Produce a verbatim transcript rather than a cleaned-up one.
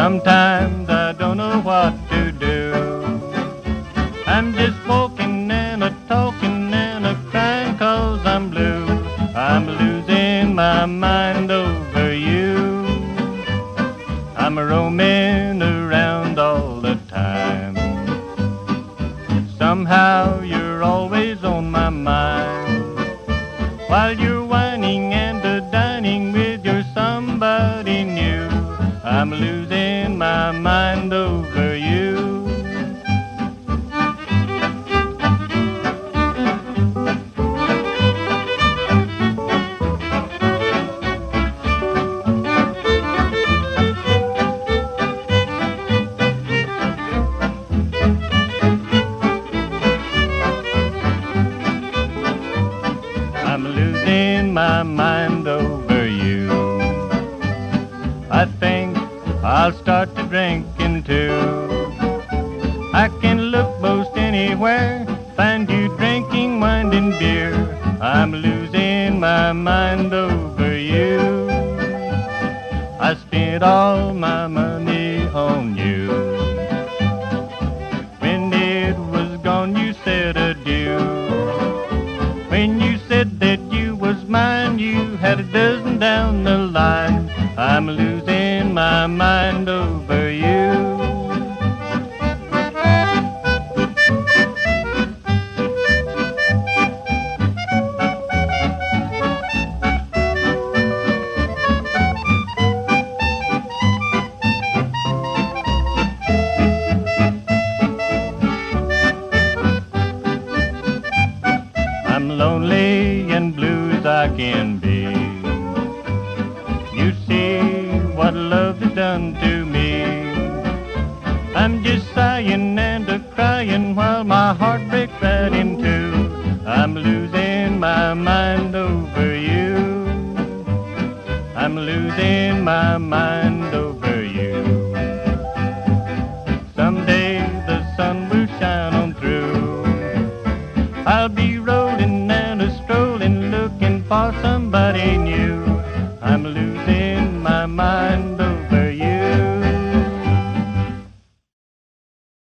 Sometimes I don't know what to do. I'm just walking and a talking and a crying 'cause I'm blue. I'm losing my mind over you. I'm roaming around all the time. Somehow you're always on my mind. While you're whining and a dining with your somebody new, I'm losing my mind over you. I'm losing my mind over you. I think I'll start to drinking too. I can look most anywhere, find you drinking wine and beer. I'm losing my mind over you. I spent all my money on you. When it was gone, you said adieu. When you said that you was mine, you had a dozen down the line. I'm losing my mind over you. I'm lonely and blue as I can be. You see what love has done to me. I'm just sighing and a crying while my heart breaks right in two. I'm losing my mind over you. I'm losing my mind over you. Someday the sun will shine on through. I'll be rolling and a strolling looking for some